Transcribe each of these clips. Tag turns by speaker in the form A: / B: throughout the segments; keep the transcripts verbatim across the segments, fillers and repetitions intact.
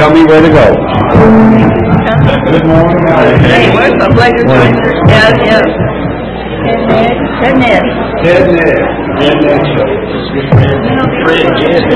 A: tell me where to go. Good morning.
B: Hey, where's the pleasure joiners? Yeah, yeah. Ted Ned.
A: Ted Ned. Ted Ned Show. Fred Jed.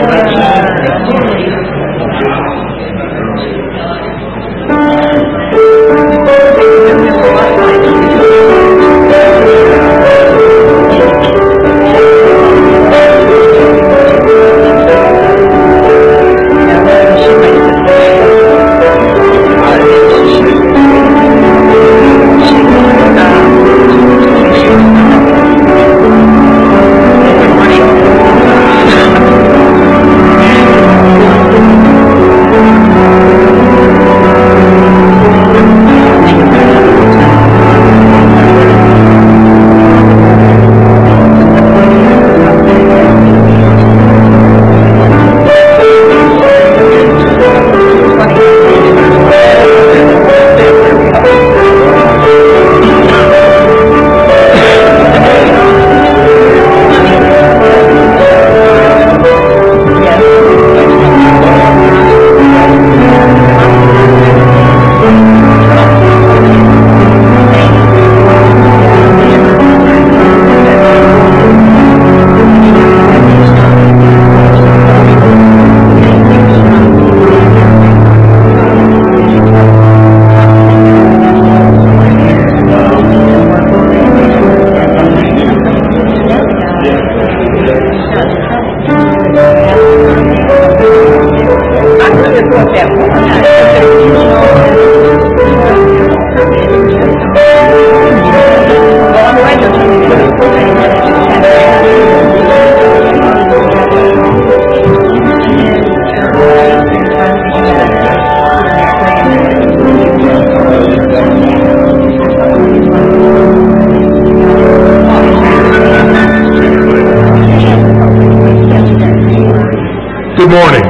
C: Good morning.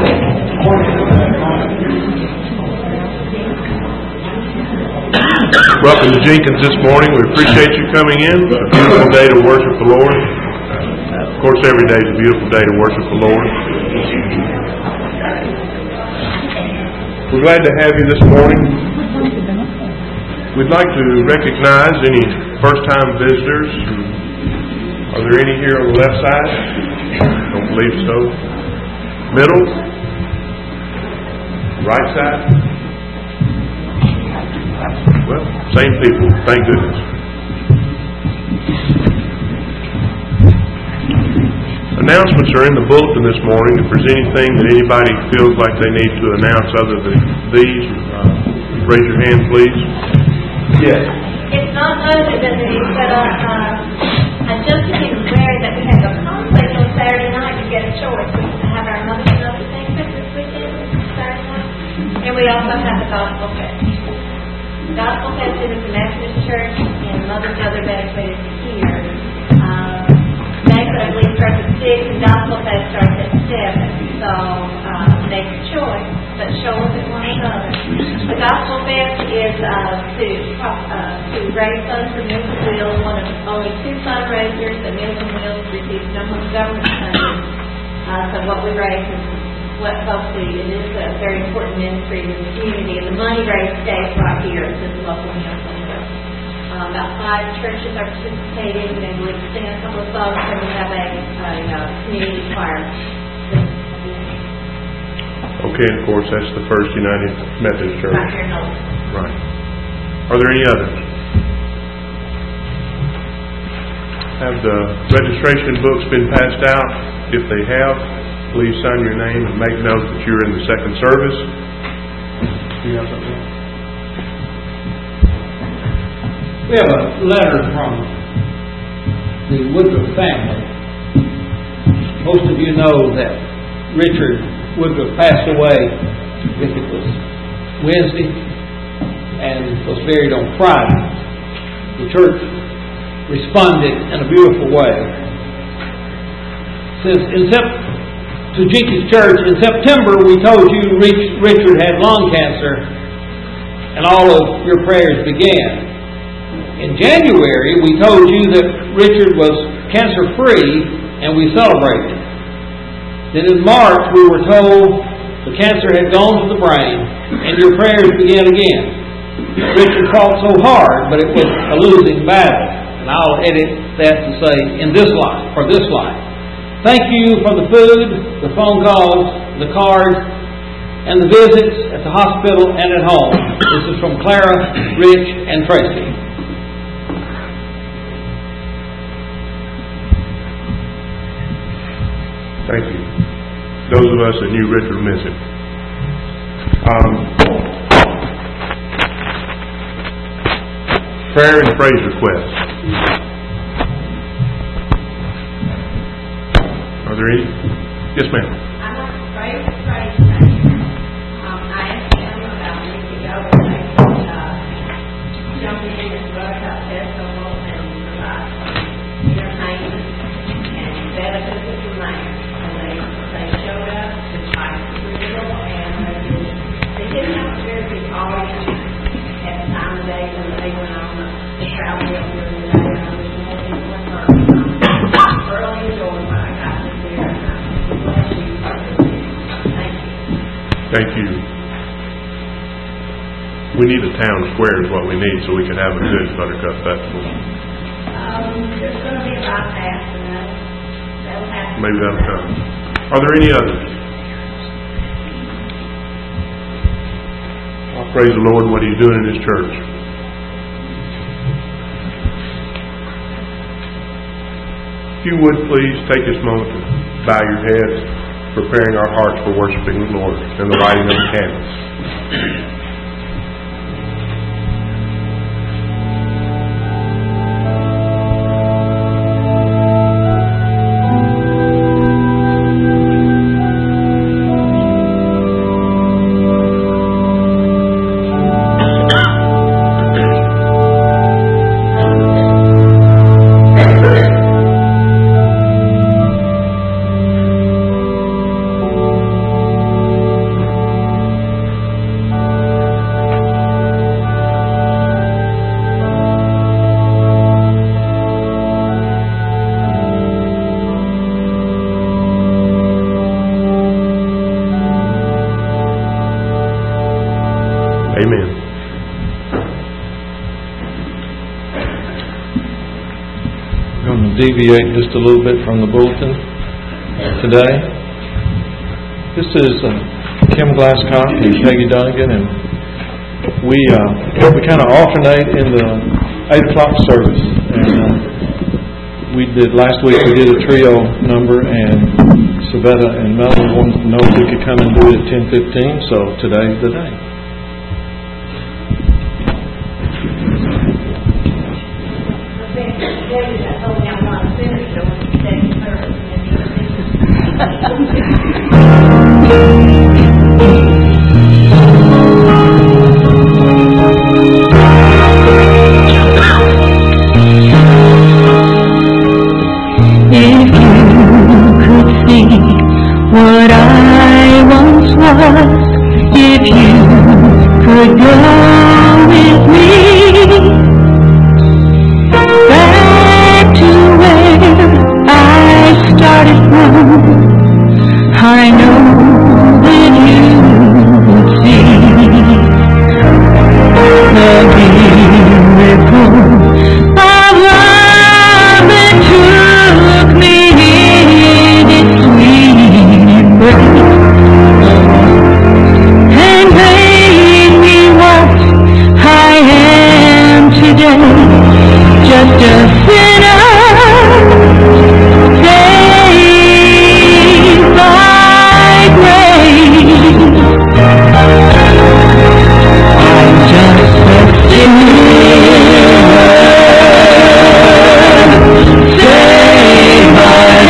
C: Welcome to Jenkins this morning. We appreciate you coming in. It's a beautiful day to worship the Lord. Of course, every day is a beautiful day to worship the Lord. We're glad to have you this morning. We'd like to recognize any first-time visitors. Are there any here on the left side? Don't believe so. Middle? Right side? Well, same people, thank goodness. Announcements are in the bulletin this morning. If there's anything that anybody feels like they need to announce other than these, uh, raise your hand, please. Yes.
D: It's not other than that he's got a, uh, a just became aware that we have a conflict on Saturday night to get a choice. We have our Mother's Another Thing this weekend, Saturday night. And we also have the Gospel Fest. The Gospel Fest is at the Methodist Church, and Mother's Other Benefit is here. Um, Banquet, I believe, starts at six, and Gospel Fest starts at seven. So, uh, make a choice, but show us at one another. The Gospel Fest is uh, to uh, to raise funds for Meals on Wheels, one of only two fundraisers that Meals on Wheels receives no government funding. Uh, so what we raise is what folks do. It is a very important ministry in the community, and the money raised stays right here at this local Meals on Wheels. Um, about five churches are participating, and we'll sing a couple of songs, and we have a, a, a community choir.
C: Okay, and of course, that's the First United Methodist Church.
D: Right here in Old.
C: Right. Are there any others? Have the registration books been passed out? If they have, please sign your name and make note that you're in the second service. Do you have something?
E: We have a letter from the Woodruff family. Most of you know that Richard Woodruff passed away, I think it was Wednesday, and was buried on Friday. The church responded in a beautiful way. Since in Sep- to Jenkins Church, in September we told you Rich- Richard had lung cancer, and all of your prayers began. In January we told you that Richard was cancer-free, and we celebrated. Then in March we were told The cancer had gone to the brain, and your prayers began again. Richard fought so hard, but it was a losing battle. And I'll edit that to say, in this life, for this life. Thank you for the food, the phone calls, the cards, and the visits at the hospital and at home. This is from Clara, Rich, and Tracy.
C: Thank you. Those of us that knew Richard miss him. Um, prayer and praise requests. Are there any? Yes, ma'am.
D: I want to pray for praise tonight. Um, I asked him about a week ago when they could uh, jump in and brush up festival and provide entertainment, and Bella took it from there. And they, they showed up to try to real, and they, did, they didn't have a very big audience at the time of day when they went on the travel during the day. And there was more than one person. I thoroughly enjoyed what I got to hear.
C: Thank you. We need a town square is what we need so we can have a good Buttercup Festival.
D: Um, there's going to be about half, and that'll, that'll happen.
C: Maybe that'll come. Are there any others? I'll praise the Lord what He's doing in His church. If you would please take this moment to bow your heads, preparing our hearts for worshiping the Lord and the lighting of the candles. Amen.
F: I'm going to deviate just a little bit from the bulletin today. This is uh, Kim Glasscock and Peggy Dunnigan, and we uh, we kind of alternate in the eight o'clock service. And uh, we did last week. We did a trio number, and Savetta and Melanie wanted to know if we could come and do it at ten fifteen. So today's the day.
B: What I once was, if you could go with me back to where I started from, I know that you would see the miracle of love that took me in its sweet embrace and made me what I am today, just a sinner saved by grace. I'm just a sinner saved by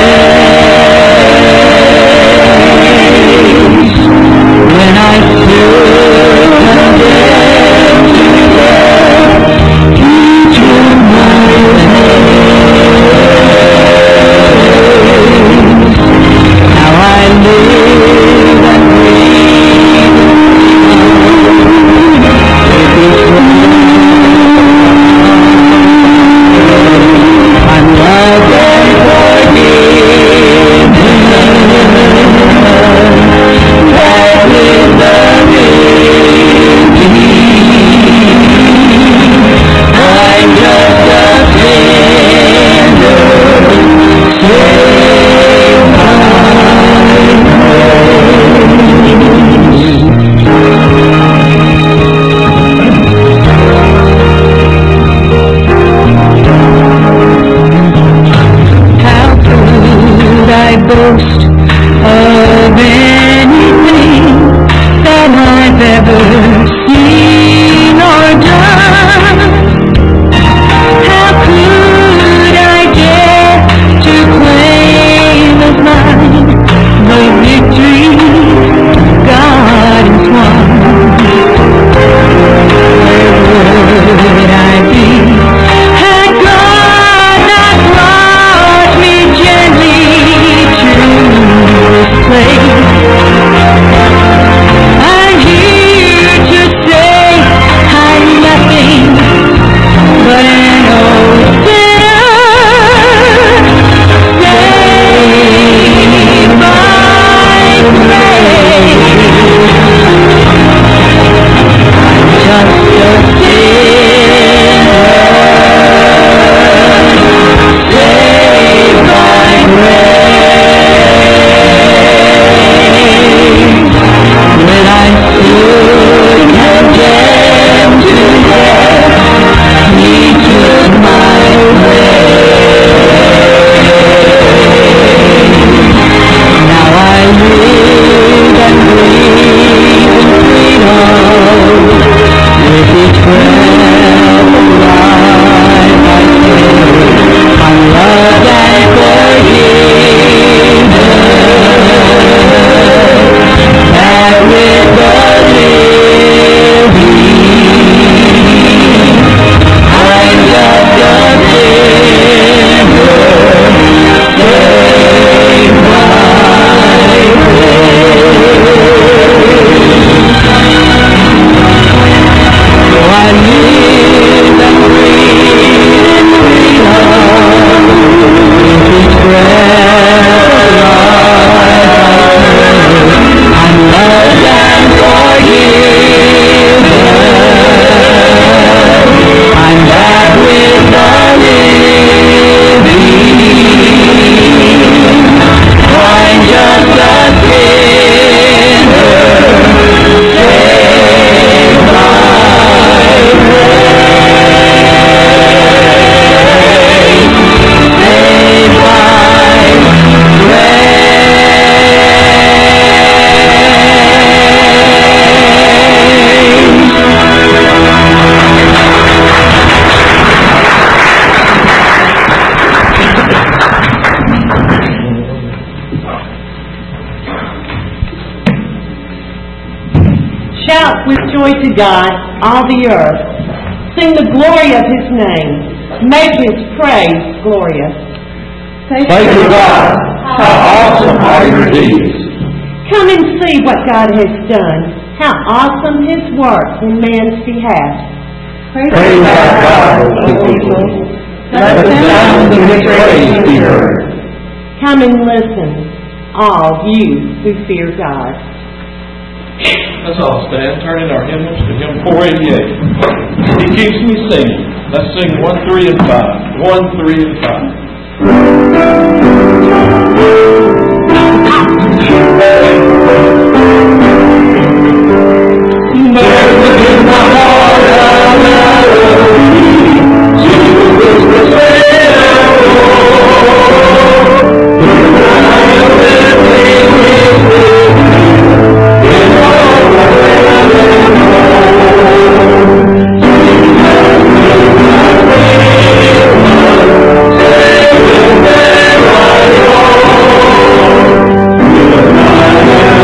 B: grace. When I stood condemned to death, He took my place. Now I live and breathe with His love. I'm loved and forgiven. I've ever seen or done. How could I dare to claim as mine the victory God has won? Where would I be had God not brought me gently to this place? I'm here to say I'm nothing but an old sinner, saved by grace. I'm just a sinner, saved by grace. When I stood condemned to death, He took my place. Now I live and breathe in freedom. With each breath of life I say, I'm loved and forgiven. Back with the living, I'm just a sinner, saved by grace. So I live and breathe in freedom. With each breath of life I'm loved and forgiven. I'm back with the living. I'm just a sinner, saved by grace. Saved by
G: Shout with joy to God, all the earth. Sing the glory of His name. Make His praise glorious.
F: Thank you, God. How awesome are your deeds.
G: Come and see what God has done. How awesome His work in man's behalf.
F: Praise our God, O people. Let the sound of His praise be heard.
G: Come and listen, all you who fear God.
F: Let's all stand, turn in our hymnals to hymn four eighty-eight. He keeps me singing. Let's sing one, three, and five. One, three, and five. There's in my heart a melody to whisper sweet and low. I am living with in all forever and more.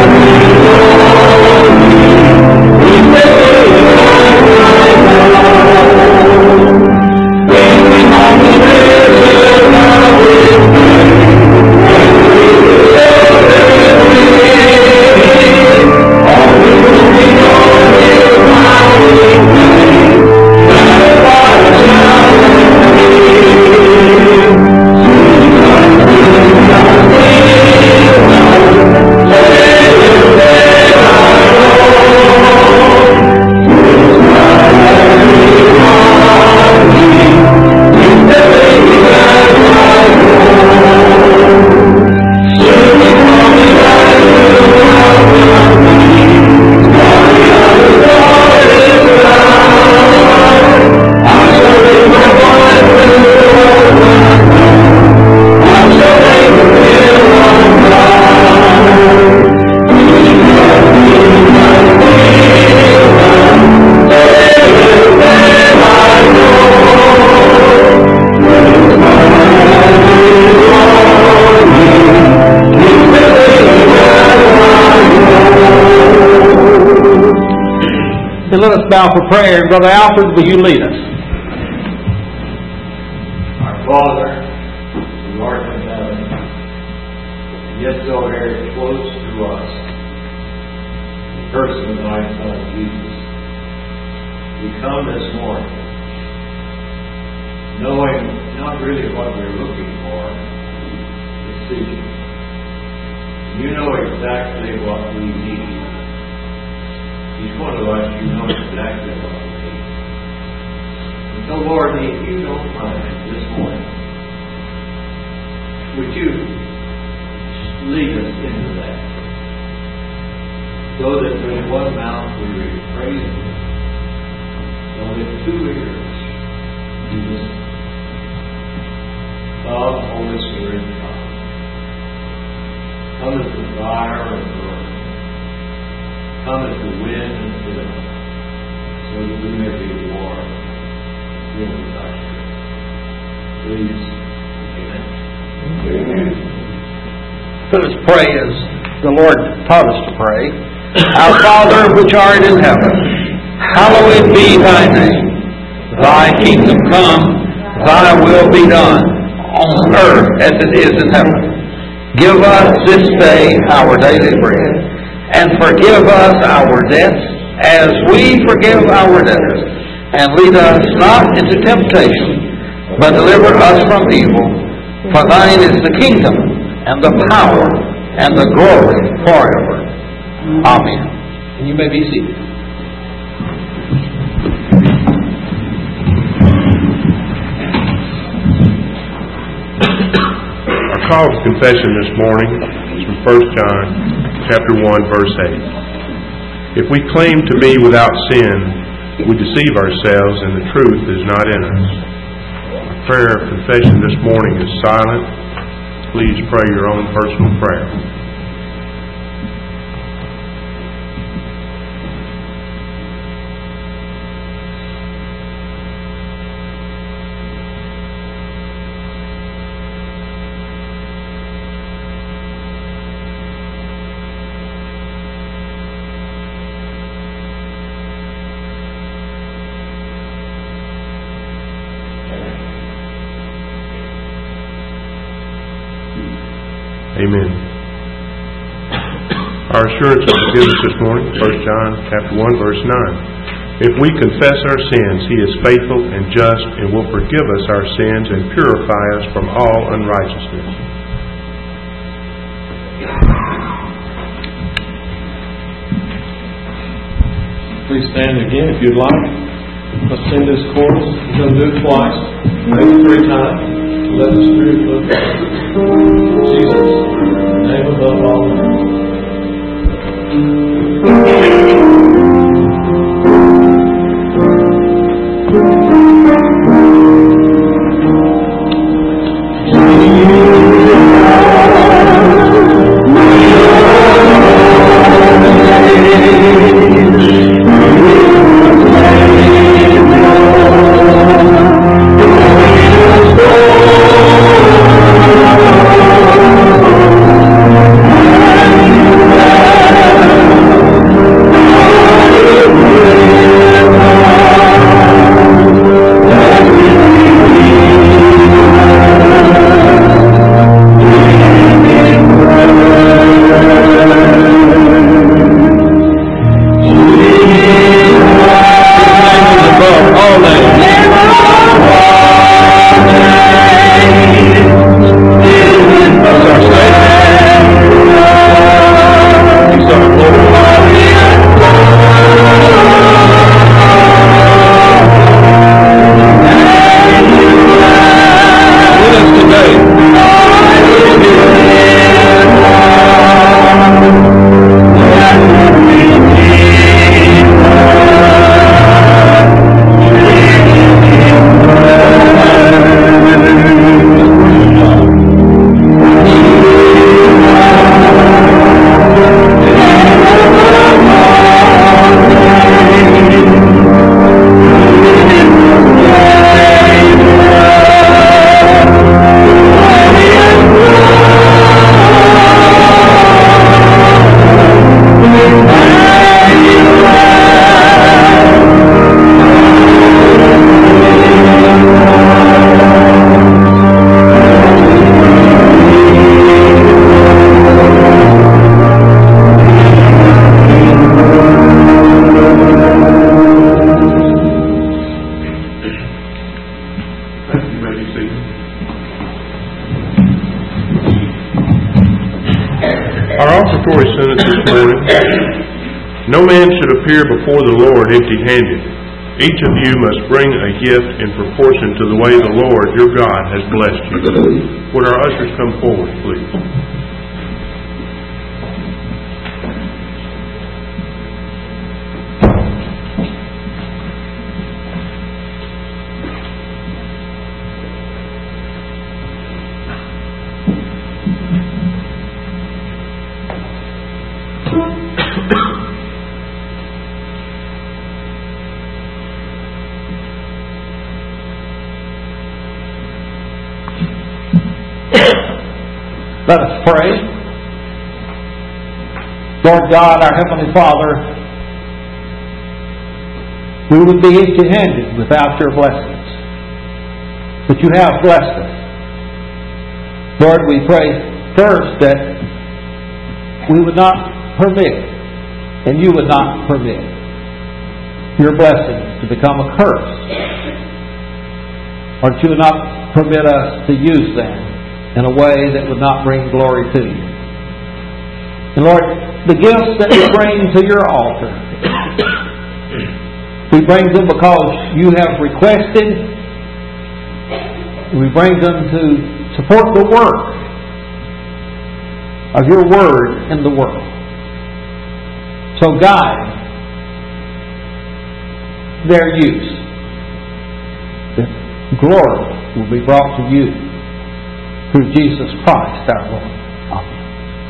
E: And let us bow for prayer. Brother Alfred, will you lead us?
A: Our Father, who art in heaven, yet so very close to us, the person of thy Son, Jesus, we come this morning knowing not really what we're looking for, but seeking. You know exactly what we need. Each one of us, you know exactly what we need. And so, Lord, if you don't mind this morning, would you lead us into that? So that with one mouth we praise you, and with two ears we listen. Come, Holy Spirit, come. Come as the fire and burn. Come as the wind and fill, so that we may be warm, filled with thy spirit. Please, amen.
E: Amen. Let us pray as the Lord taught us to pray. Our Father, which art in heaven, hallowed be thy name. Thy kingdom come, thy will be done, on earth as it is in heaven. Give us this day our daily bread, and forgive us our debts as we forgive our debtors. And lead us not into temptation, but deliver us from evil. For thine is the kingdom, and the power, and the glory forever. Amen. And you may be seated.
C: Our call to confession this morning is from First John chapter one, verse eight. If we claim to be without sin, we deceive ourselves and the truth is not in us. Our prayer of confession this morning is silent. Please pray your own personal prayer. Amen. Our assurance of forgiveness this morning, First John chapter one, verse nine. If we confess our sins, He is faithful and just and will forgive us our sins and purify us from all unrighteousness.
F: Please stand again if you'd like. Let's sing this chorus. We're going to do it twice, maybe three times. Let the Spirit look at Jesus, name above all names.
B: Oh,
C: should appear before the Lord empty-handed. Each of you must bring a gift in proportion to the way the Lord your God has blessed you. Would our ushers come forward, please?
E: Let us pray. Lord God, our Heavenly Father, we would be empty-handed without your blessings. But you have blessed us. Lord, we pray first that we would not permit, and you would not permit, your blessings to become a curse. Or that you would not permit us to use them in a way that would not bring glory to you. And Lord, the gifts that we bring to your altar, we bring them because you have requested. We bring them to support the work of your word in the world. So guide their use, that glory will be brought to you through Jesus Christ our Lord. Amen.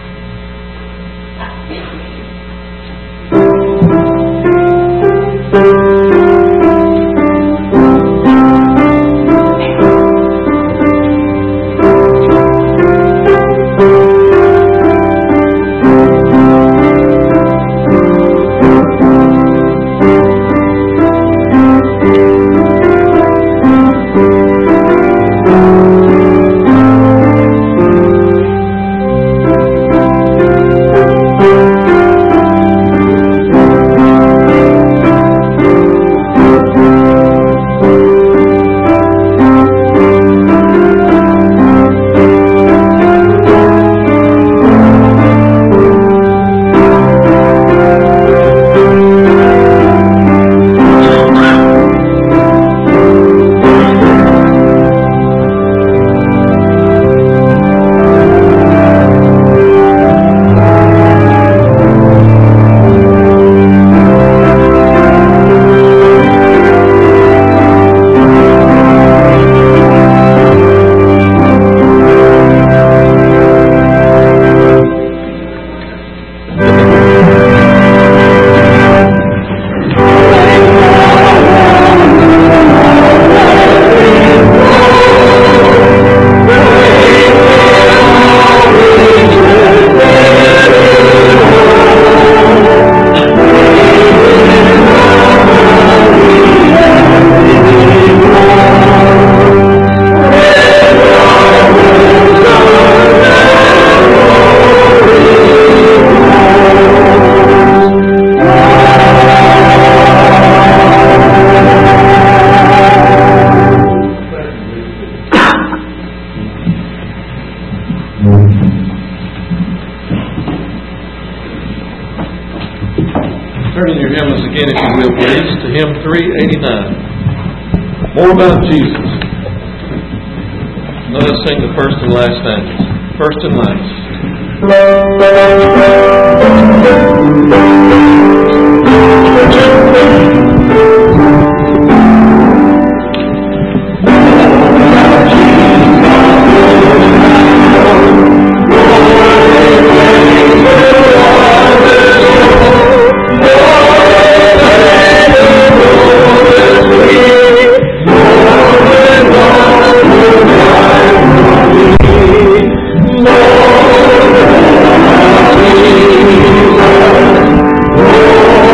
F: three eighty-nine. More about Jesus. Let us sing the first and last stanzas. First and last.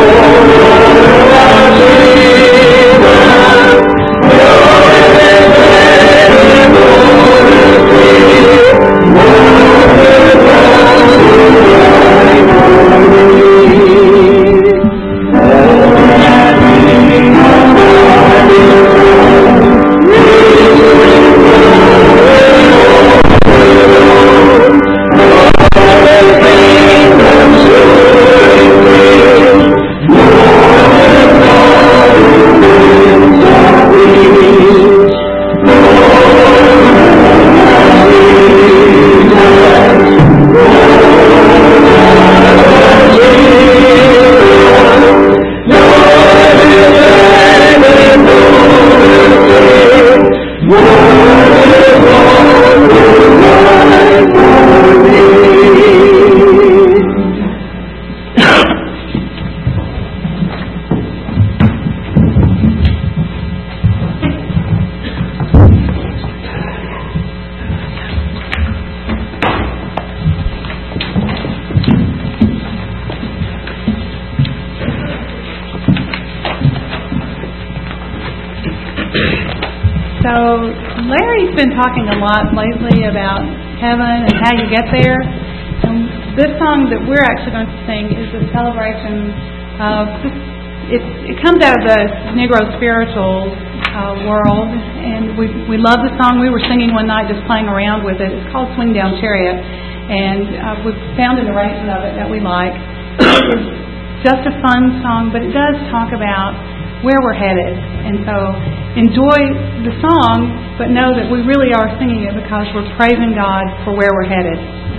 H: so Larry's been talking a lot lately about heaven and how you get there. And this song that we're actually going to sing is a celebration of this. It, it comes out of the Negro spiritual uh, world, and we we love the song. We were singing one night, just playing around with it. It's called "Swing Down Chariot," and uh, we've found an arrangement of it that we like. It's just a fun song, but it does talk about where we're headed, and so enjoy the song, but know that we really are singing it because we're praising God for where we're headed.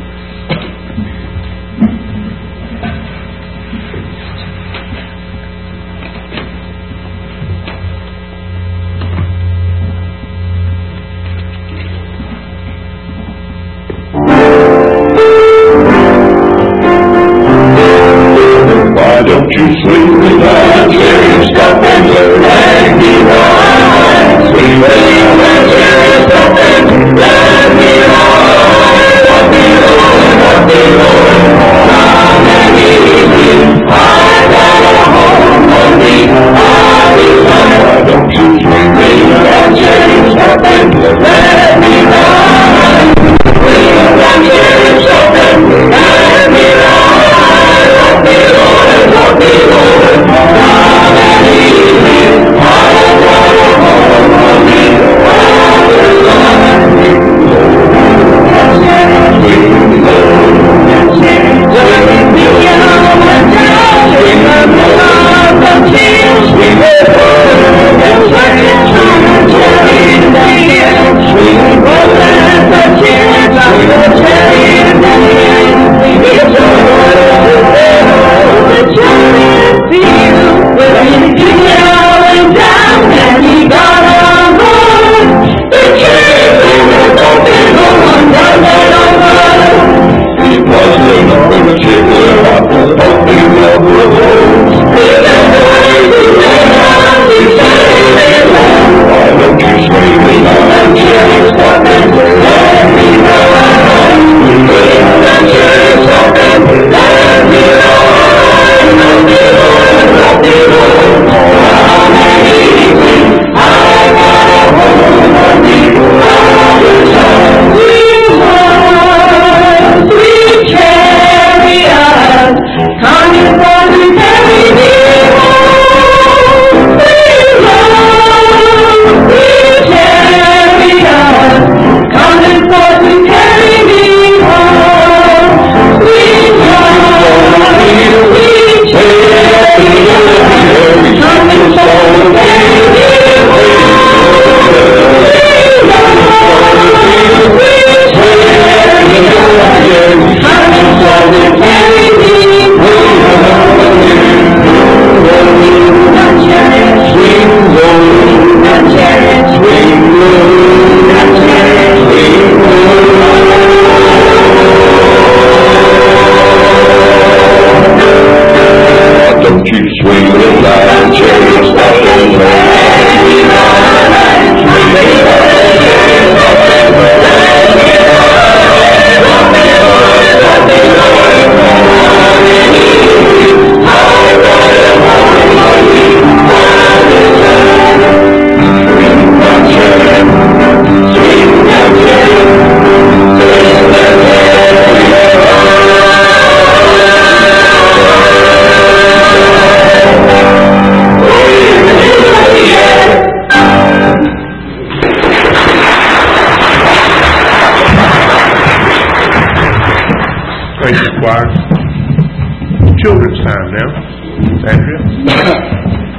I: Why don't you swing me down, chariot, stop and let me ride? Swing me down, chariot, stop and let me ride. Walk me on, walk me on, down and easy. I got a home on me, I'll be fine. Why don't you swing me down, chariot, stop and let me ride? Swing me down, chariot, stop and let me ride. Walk me on, walk me on, down and easy. I got a home on me, I'll be fine. Swing low, swing me up and down, swing up and down, swing low, and swing down, swing down, swing up and down, swing down, swing down, it's the chariot feel when he down and down and he got on board. The chariot was open on down and over. He wasn't on the chariot after opening up the road. He got crazy and out he said, why don't you swing me on that chariot, stop and let me ride? Swing on that chariot, stop and let me ride.
C: Children's time now. Andrea?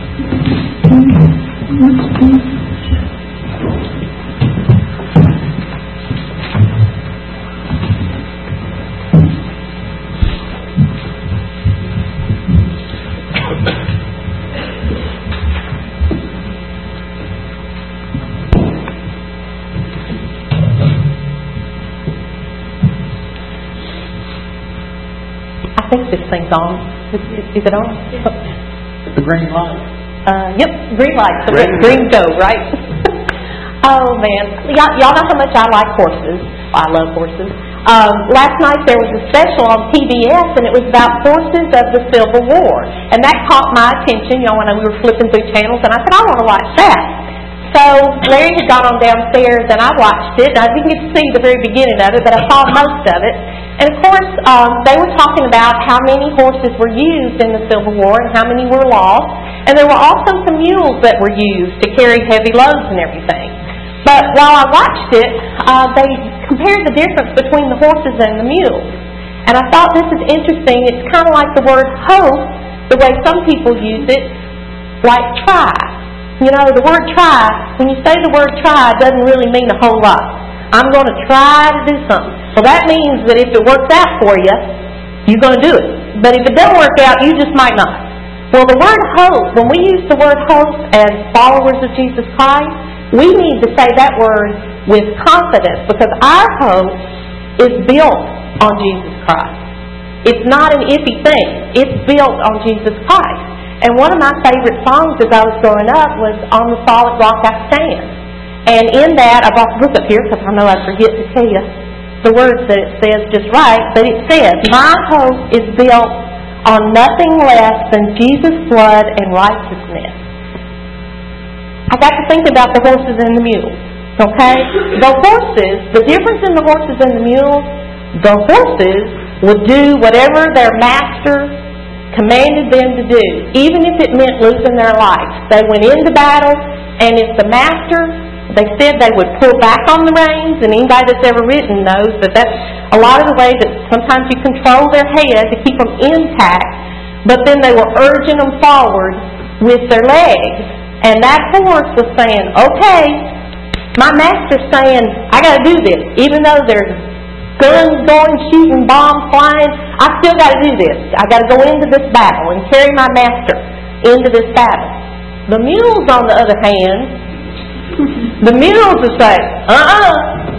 J: I think this thing's on. Is, is it on?
E: The green light.
J: Uh, yep, green light. So green, green go, right? Oh, man. Y'all, y'all know how much I like horses. I love horses. Um, last night there was a special on P B S, and it was about horses of the Civil War. And that caught my attention, you know, when we were flipping through channels, and I said, I want to watch that. So Larry had gone on downstairs, and I watched it. I didn't get to see the very beginning of it, but I saw most of it. And of course, um, they were talking about how many horses were used in the Civil War and how many were lost. And there were also some mules that were used to carry heavy loads and everything. But while I watched it, uh, they compared the difference between the horses and the mules. And I thought this is interesting. It's kind of like the word hope, the way some people use it, like try. You know, the word try, when you say the word try, it doesn't really mean a whole lot. I'm going to try to do something. Well, that means that if it works out for you, you're going to do it. But if it doesn't work out, you just might not. Well, the word hope, when we use the word hope as followers of Jesus Christ, we need to say that word with confidence, because our hope is built on Jesus Christ. It's not an iffy thing. It's built on Jesus Christ. And one of my favorite songs as I was growing up was On the Solid Rock I Stand. And in that, I brought the book up here because I know I forget to tell you the words that it says just right, but it says, my hope is built on nothing less than Jesus' blood and righteousness. I got to think about the horses and the mules, okay? The horses, the difference in the horses and the mules, the horses would do whatever their master commanded them to do, even if it meant losing their lives. They went into battle, and if the master, they said they would pull back on the reins, and anybody that's ever ridden knows that that's a lot of the way that sometimes you control their head to keep them intact, but then they were urging them forward with their legs. And that horse was saying, okay, my master's saying, I got to do this, even though there's guns going, shooting, bombs flying, I still got to do this. I got to go into this battle and carry my master into this battle. The mules, on the other hand, the mules would say, uh-uh,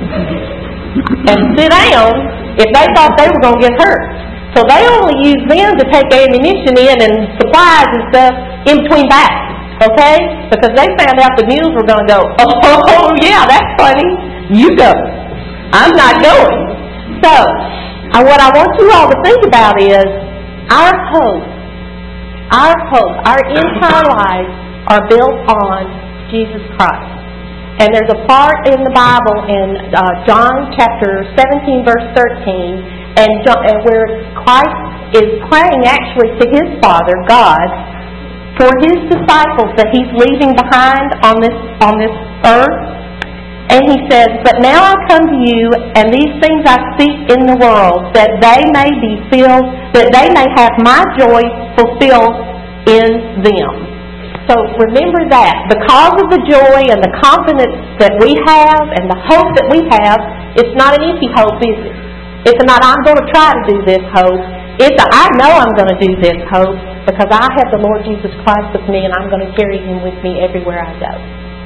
J: and sit down if they thought they were going to get hurt. So they only used them to take ammunition in and supplies and stuff in between battles, okay? Because they found out the mules were going to go, oh, yeah, that's funny. You go. I'm not going. So, uh, what I want you all to think about is our hope, our hope, our entire lives are built on Jesus Christ. And there's a part in the Bible in uh, John chapter seventeen, verse thirteen, and, John, and where Christ is praying actually to His Father, God, for His disciples that He's leaving behind on this on this earth. And He says, but now I come to you, and these things I speak in the world, that they may be filled, that they may have my joy fulfilled in them. So remember that. Because of the joy and the confidence that we have and the hope that we have, it's not an empty hope, is it? It's not, I'm going to try to do this hope. It's a, I know I'm going to do this hope because I have the Lord Jesus Christ with me, and I'm going to carry Him with me everywhere I go.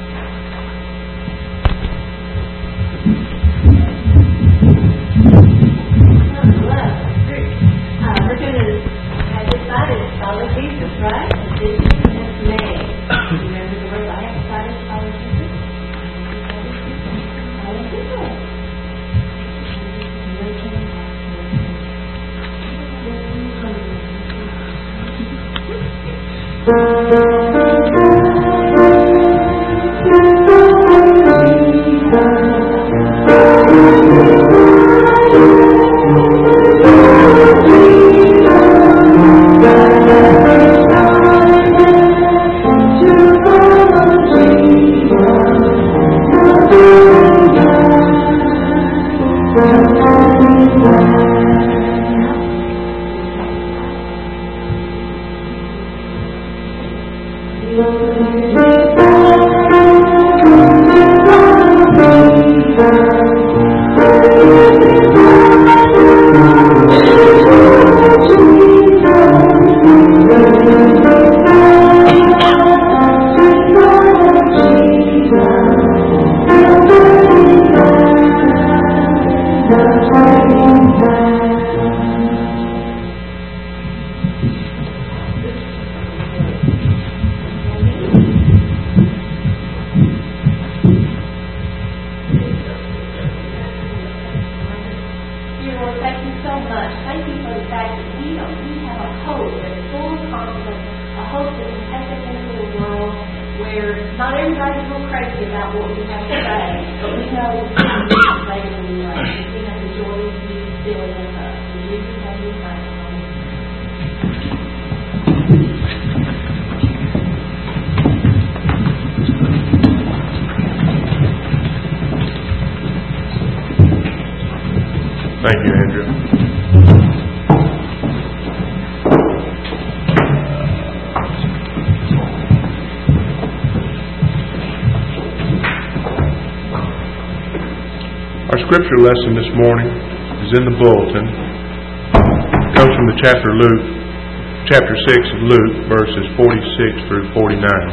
D: We're going to have decided to follow Jesus, right? Decision is made. Remember the word, I have decided to follow Jesus? Follow Jesus. where not everybody's real crazy about what we have to say, but we know we can say it anyway. We have the joy of you still in us. We do have you thankful.
C: Thank you, Andrew. Our scripture lesson this morning is in the bulletin. It comes from the chapter Luke, chapter six of Luke, verses forty-six through forty-nine.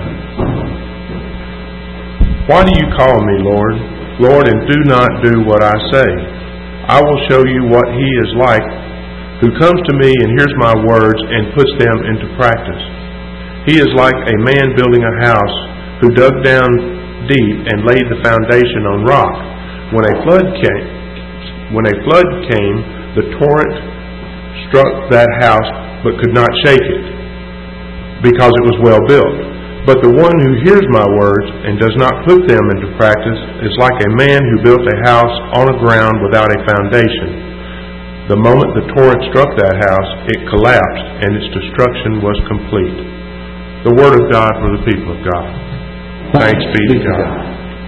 C: Why do you call me Lord, Lord, and do not do what I say? I will show you what he is like, who comes to me and hears my words and puts them into practice. He is like a man building a house, who dug down deep and laid the foundation on rock. When a flood came, when a flood came, the torrent struck that house, but could not shake it, because it was well built. But the one who hears my words and does not put them into practice is like a man who built a house on a ground without a foundation. The moment the torrent struck that house, it collapsed, and its destruction was complete. The Word of God for the people of God. Thanks be to God.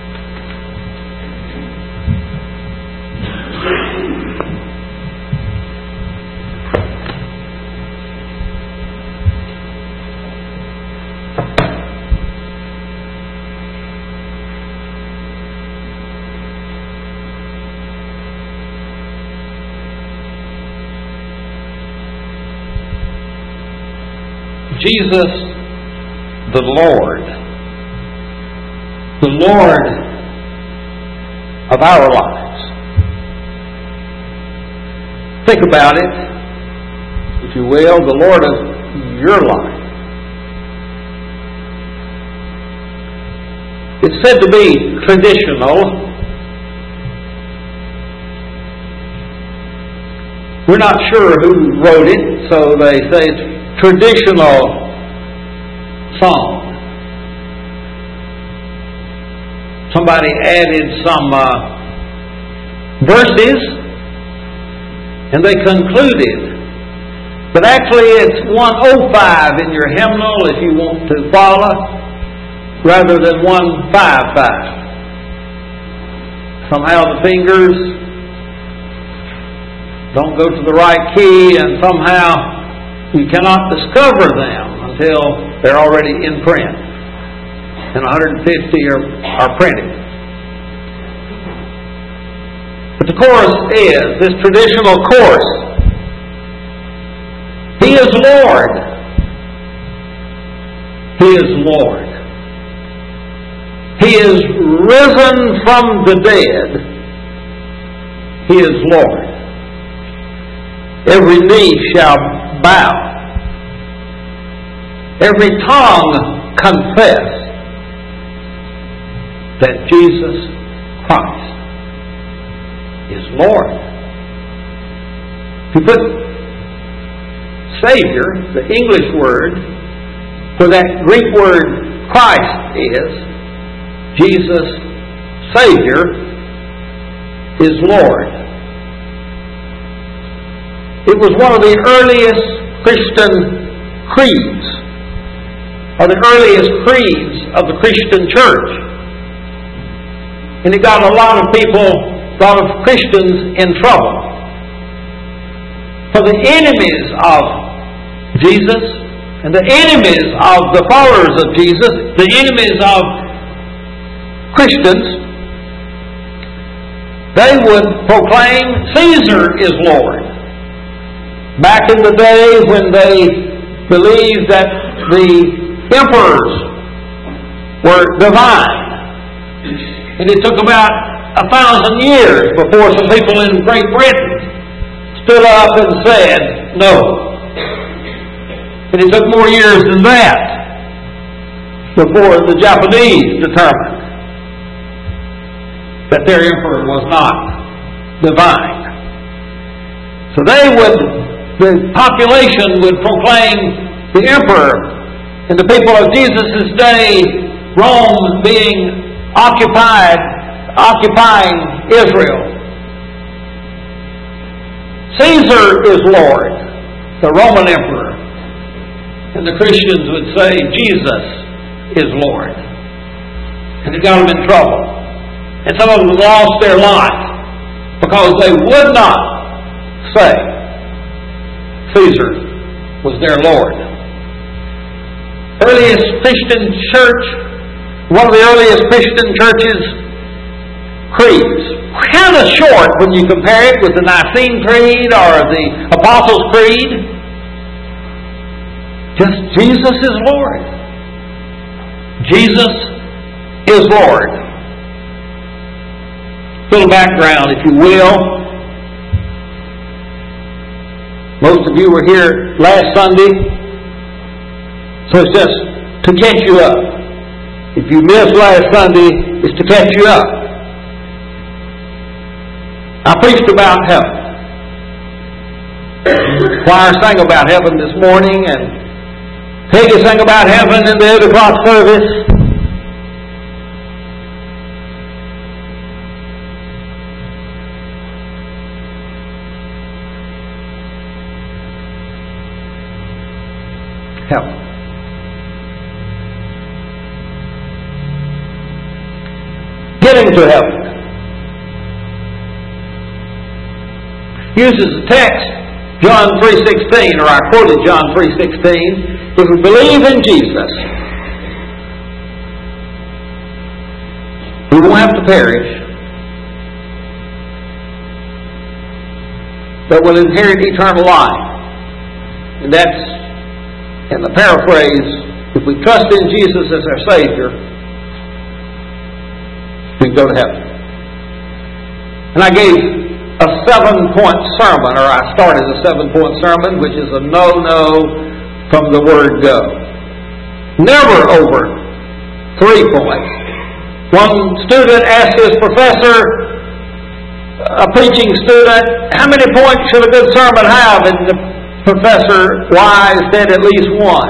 E: Jesus, the Lord, the Lord of our lives. Think about it, if you will, the Lord of your life. It's said to be traditional. We're not sure who wrote it, so they say it's traditional song. Somebody added some uh, verses and they concluded. But actually it's one oh five in your hymnal if you want to follow, rather than one fifty-five. Somehow the fingers don't go to the right key, and somehow you cannot discover them until they're already in print. And one hundred fifty are, are printed. But the chorus is, this traditional chorus, He is Lord. He is Lord. He is risen from the dead. He is Lord. Every knee shall bow. Every tongue confess that Jesus Christ is Lord. To put Savior, the English word, for that Greek word Christ is, Jesus, Savior, is Lord. It was one of the earliest Christian creeds, or the earliest creeds of the Christian church. And it got a lot of people, a lot of Christians in trouble. For the enemies of Jesus, and the enemies of the followers of Jesus, the enemies of Christians, they would proclaim Caesar is Lord. Back in the day when they believed that the emperors were divine. And it took about a thousand years before some people in Great Britain stood up and said no. And it took more years than that before the Japanese determined that their emperor was not divine. So they would, the population would proclaim the emperor, and the people of Jesus' day Rome being occupied, occupying Israel. Caesar is Lord, the Roman emperor. And the Christians would say Jesus is Lord. And it got them in trouble. And some of them lost their life because they would not say Caesar was their Lord. Earliest Christian church, one of the earliest Christian churches' creeds, kind of short when you compare it with the Nicene Creed or the Apostles' Creed. Just Jesus is Lord. Jesus is Lord. A little background, if you will. Most of you were here last Sunday, so it's just to catch you up. If you missed last Sunday, it's to catch you up. I preached about heaven. The choir sang about heaven this morning, and Peggy sang about heaven in the eight o'clock service. Heaven. Getting to heaven. Uses the text, John three sixteen, or I quoted John three sixteen. If we believe in Jesus, we won't have to perish, but will inherit eternal life. And that's, in the paraphrase, if we trust in Jesus as our Savior, we can go to heaven. And I gave a seven-point sermon, or I started a seven-point sermon, which is a no-no from the word go. Never over three points. One student asked his professor, a preaching student, how many points should a good sermon have? And the Professor Wise said at least one.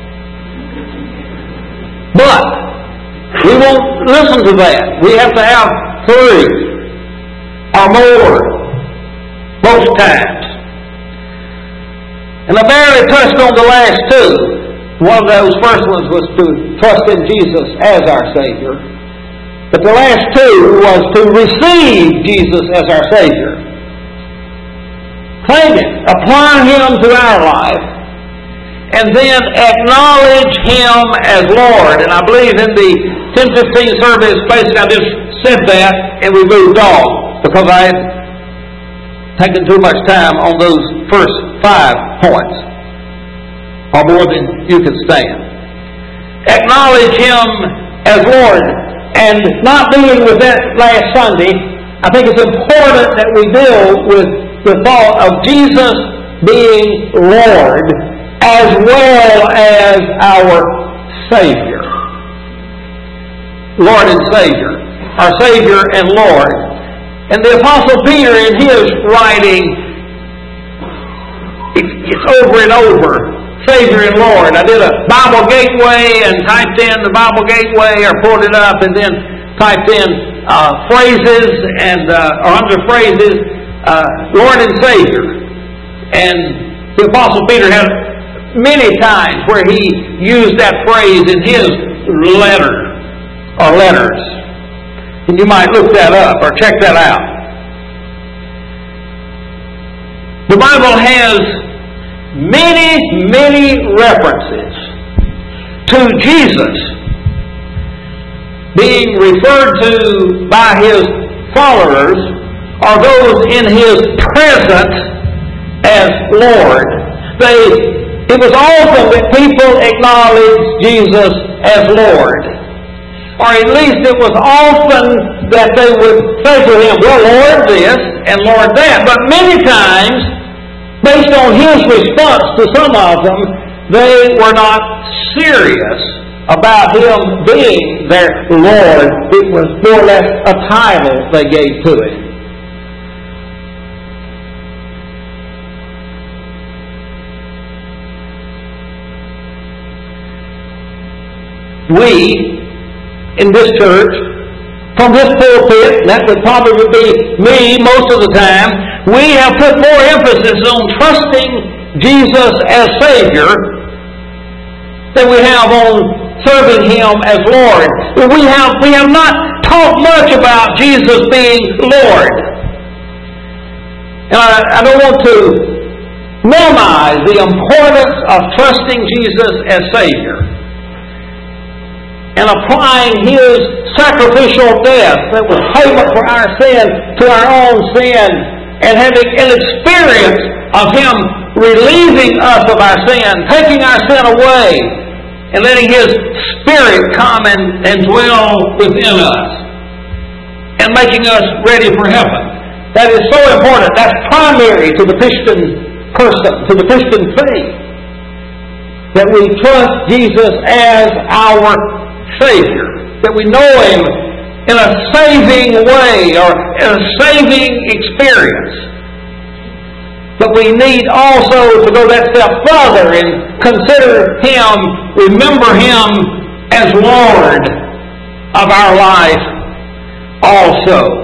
E: But we won't listen to that. We have to have three or more most times. And I barely touched on the last two. One of those first ones was to trust in Jesus as our Savior. But the last two was to receive Jesus as our Savior. Claim it, apply Him to our life, and then acknowledge Him as Lord. And I believe in the ten fifteen service, basically I just said that and we moved on because I had taken too much time on those first five points, or more than you could stand. Acknowledge Him as Lord. And not dealing with that last Sunday, I think it's important that we deal with the thought of Jesus being Lord as well as our Savior. Lord and Savior. Our Savior and Lord. And the Apostle Peter in his writing, it's over and over, Savior and Lord. I did a Bible Gateway and typed in the Bible Gateway or pulled it up and then typed in uh, phrases and uh, or under phrases, uh, Lord and Savior. And the Apostle Peter had many times where he used that phrase in his letter or letters. And you might look that up or check that out. The Bible has many, many references to Jesus being referred to by His followers or those in His presence as Lord. They, it was often that people acknowledged Jesus as Lord. Or at least it was often that they would say to Him, well, Lord this and Lord that. But many times, based on His response to some of them, they were not serious about Him being their Lord. It was more or less a title they gave to Him. We in this church, from this pulpit, and that would probably be me most of the time, we have put more emphasis on trusting Jesus as Savior than we have on serving Him as Lord. We have, we have not talked much about Jesus being Lord. And I, I don't want to minimize the importance of trusting Jesus as Savior and applying His sacrificial death that was payment for our sin to our own sin, and having an experience of Him relieving us of our sin, taking our sin away, and letting His Spirit come and, and dwell within us, and making us ready for heaven. That is so important. That's primary to the Christian person, to the Christian faith, that we trust Jesus as our Savior, that we know Him in a saving way or in a saving experience. But we need also to go that step further and consider Him, remember Him as Lord of our life also.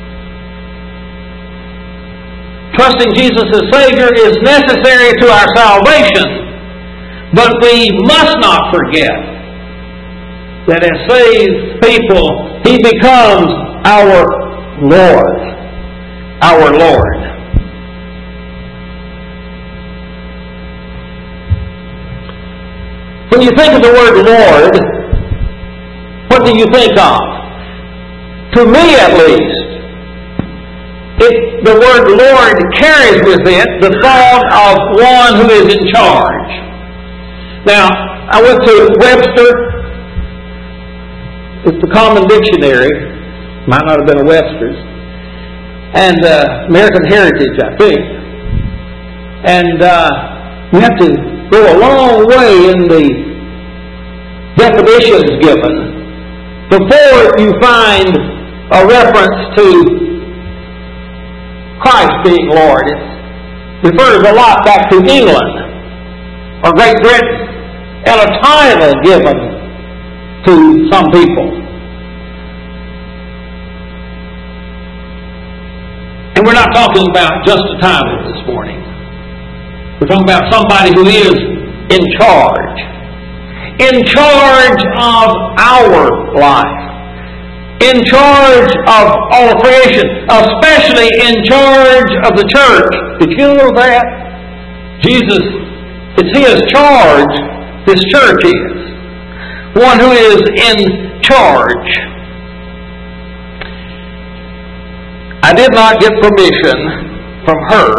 E: Trusting Jesus as Savior is necessary to our salvation, but we must not forget that as saved people, He becomes our Lord. Our Lord. When you think of the word Lord, what do you think of? To me at least, it, the word Lord carries with it the thought of one who is in charge. Now, I went to Webster. It's the Common Dictionary. Might not have been a Webster's. And uh, American Heritage, I think. And uh, you have to go a long way in the definitions given before you find a reference to Christ being Lord. It refers a lot back to England or Great Britain, and a title given to some people. And we're not talking about just a title this morning. We're talking about somebody who is in charge. In charge of our life. In charge of all of creation. Especially in charge of the church. Did you know that? Jesus, it's His charge, this church is. One who is in charge. I did not get permission from her,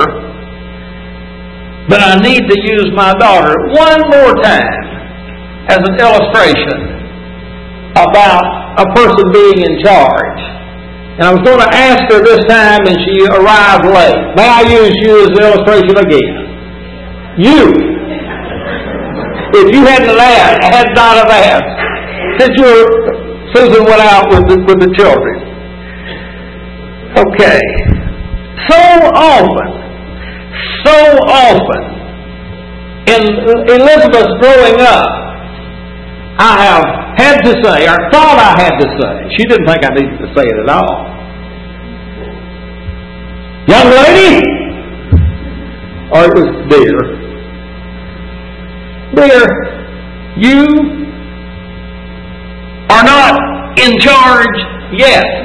E: but I need to use my daughter one more time as an illustration about a person being in charge. And I was going to ask her this time, and she arrived late. May I use you as an illustration again? You. If you hadn't asked, I had not have asked. Since you were, Susan went out with the, with the children. Okay. So often, so often, in Elizabeth's growing up, I have had to say, or thought I had to say, she didn't think I needed to say it at all. Young lady, or it was dear, dear, you are not in charge yet.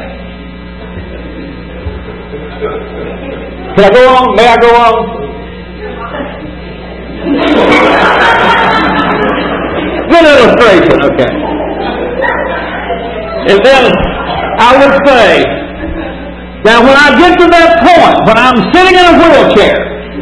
E: Can I go on? May I go on? Good illustration, okay. And then I would say, now when I get to that point, when I'm sitting in a wheelchair,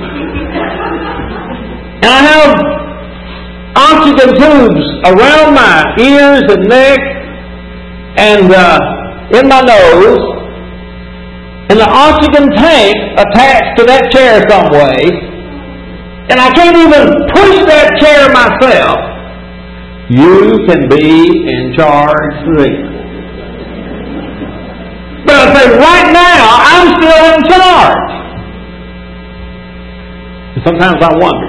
E: and I have oxygen tubes around my ears and neck and uh, in my nose, and the oxygen tank attached to that chair some way, and I can't even push that chair myself, you can be in charge then. But I say, right now, I'm still in charge. And sometimes I wonder.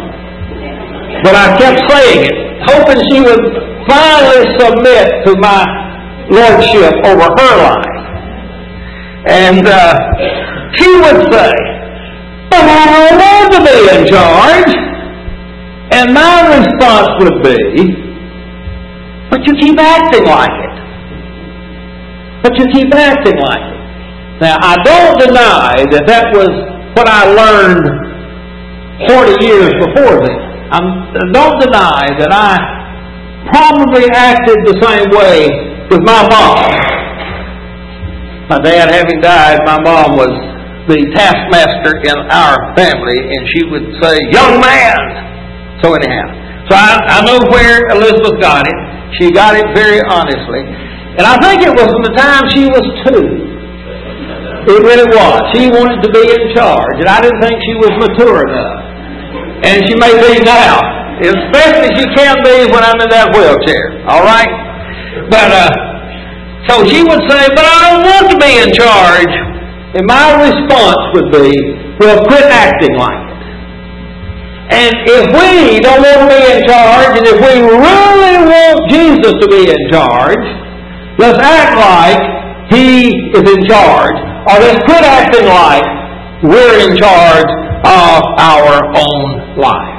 E: But I kept saying it, hoping she would finally submit to my lordship over her life. And uh, she would say, but I don't want to be in charge. And my response would be, but you keep acting like it. But you keep acting like it. Now, I don't deny that that was what I learned forty years before then. I'm, I don't deny that I probably acted the same way with my mom. My dad having died, my mom was the taskmaster in our family, and she would say, young man! So anyhow, so I, I know where Elizabeth got it. She got it very honestly. And I think it was from the time she was two. It really was. She wanted to be in charge, and I didn't think she was mature enough. And she may be now. Especially she can be when I'm in that wheelchair. All right? But, uh, so she would say, but I don't want to be in charge. And my response would be, well, quit acting like it. And if we don't want to be in charge, and if we really want Jesus to be in charge, let's act like He is in charge, or let's quit acting like we're in charge of our own life.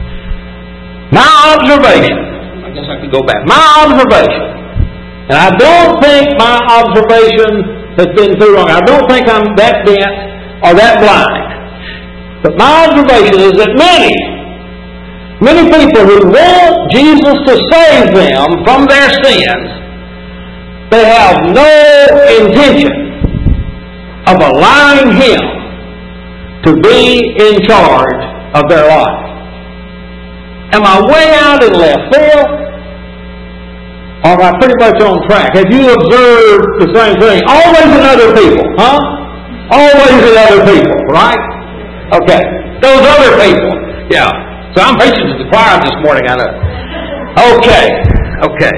E: My observation, I guess I could go back, my observation, and I don't think my observation has been too wrong. I don't think I'm that bent or that blind. But my observation is that many, many people who want Jesus to save them from their sins, they have no intention of allowing Him to be in charge of their life. Am I way out in left field? Or am I pretty much on track? Have you observed the same thing? Always in other people, huh? Always in other people, right? Okay. Those other people. Yeah. So I'm preaching to the choir this morning, I know. Okay. Okay.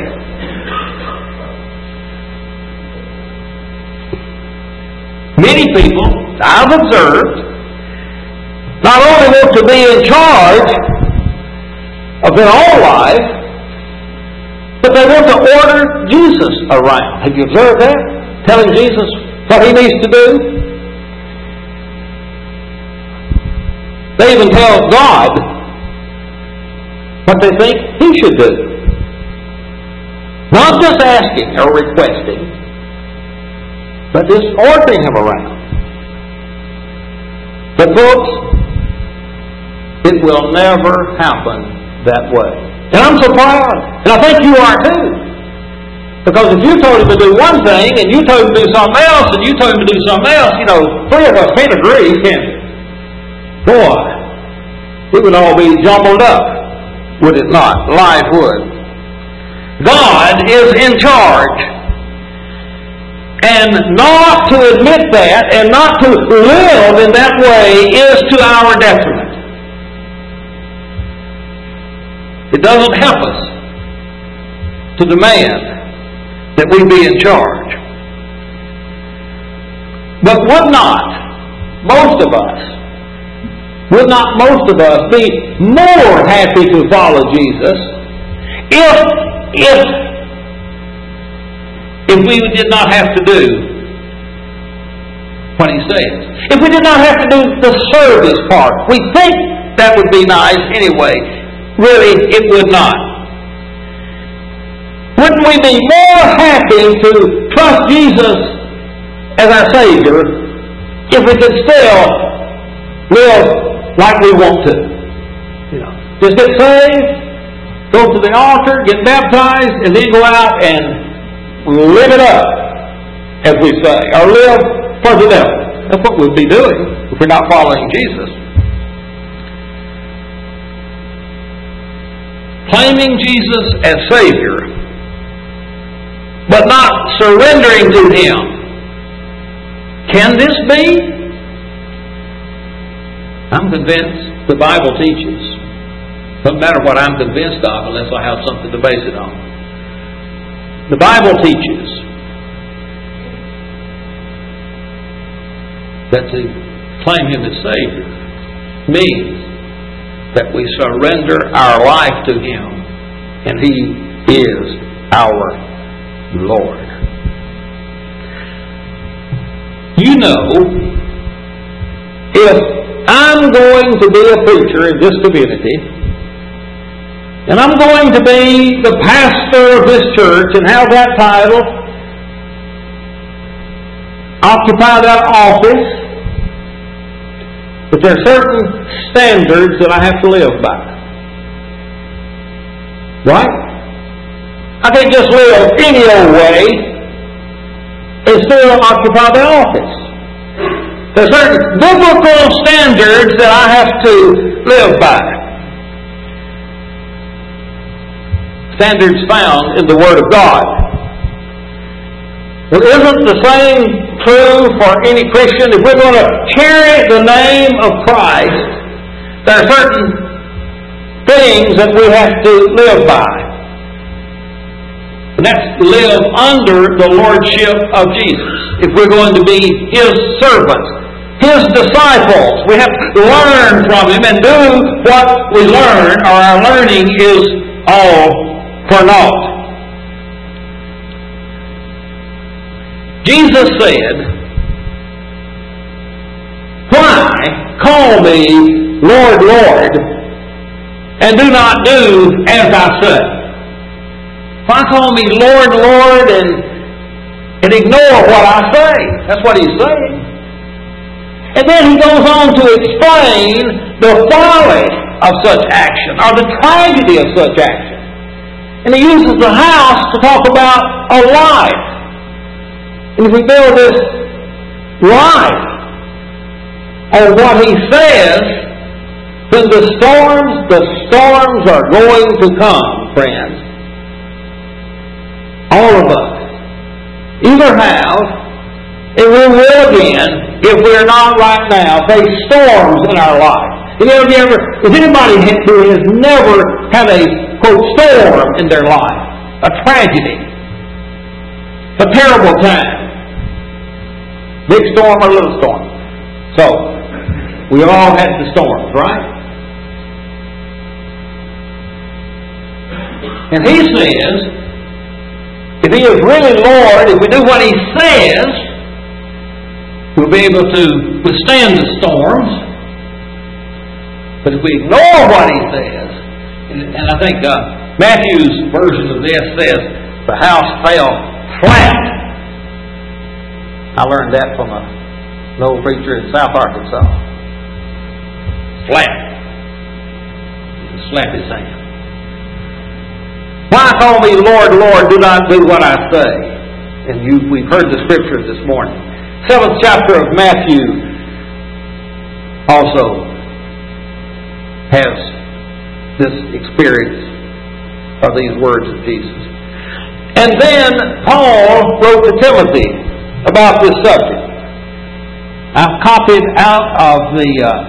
E: Many people, I've observed, not only want to be in charge of their own life, but they want to order Jesus around. Have you observed that? Telling Jesus what He needs to do? They even tell God what they think He should do. Not just asking or requesting, but just ordering Him around. But folks, it will never happen that way. And I'm so proud. And I think you are too. Because if you told Him to do one thing, and you told Him to do something else, and you told Him to do something else, you know, three of us can't agree, can we? Boy, it would all be jumbled up, would it not? Life would. God is in charge. And not to admit that, and not to live in that way, is to our detriment. It doesn't help us to demand that we be in charge. But would not most of us, would not most of us be more happy to follow Jesus if, if, if we did not have to do what He says? If we did not have to do the service part? We think that would be nice anyway. Really, it would not. Wouldn't we be more happy to trust Jesus as our Savior if we could still live like we want to? You know, just get saved, go to the altar, get baptized, and then go out and live it up, as we say, or live for the devil. That's what we'd be doing if we're not following Jesus. Claiming Jesus as Savior, but not surrendering to Him. Can this be? I'm convinced the Bible teaches. Doesn't matter what I'm convinced of unless I have something to base it on. The Bible teaches that to claim Him as Savior means that we surrender our life to Him, and He is our Lord. You know, if I'm going to be a preacher in this community, and I'm going to be the pastor of this church and have that title, occupy that office, but there are certain standards that I have to live by. Right? I can't just live any old way and still occupy the office. There are certain biblical standards that I have to live by. Standards found in the Word of God. Well, isn't the same true for any Christian? If we're going to carry the name of Christ, there are certain things that we have to live by. And that's live under the Lordship of Jesus. If we're going to be His servants, His disciples, we have to learn from Him and do what we learn, or our learning is all for naught. Jesus said, "Why call me Lord, Lord, and do not do as I say?" Why call me Lord, Lord, and, and ignore what I say? That's what He's saying. And then He goes on to explain the folly of such action, or the tragedy of such action. And He uses the house to talk about a life. And if we build this life on what He says, then the storms, the storms are going to come, friends. All of us either have, and we will again, if we're not right now, face storms in our life. Have you ever, if anybody who has never had a, quote, storm in their life, a tragedy, a terrible time, big storm or little storm. So, we all had the storms, right? And He says, if He is really Lord, if we do what He says, we'll be able to withstand the storms. But if we ignore what He says, and, and I think uh, Matthew's version of this says, the house fell flat. I learned that from a, an old preacher in South Arkansas. Flat. Slap his hand. Why call me Lord, Lord, do not do what I say? And you, we've heard the scriptures this morning. Seventh chapter of Matthew also has this experience of these words of Jesus. And then Paul wrote to Timothy about this subject. I've copied out of the uh,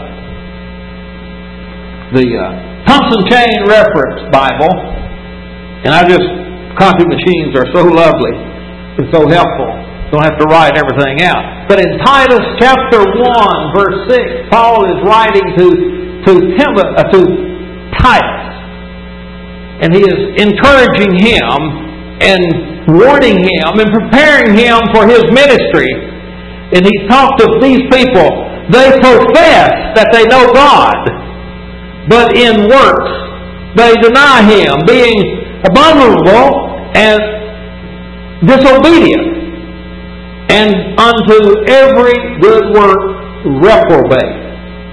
E: the uh, Thompson Chain Reference Bible. And I just, copy machines are so lovely and so helpful. Don't have to write everything out. But in Titus chapter one, verse six, Paul is writing to to, Tim, uh, to Titus. And he is encouraging him and warning him and preparing him for his ministry. And he talked of these people. They profess that they know God, but in works they deny Him, being abominable and disobedient, and unto every good work reprobate.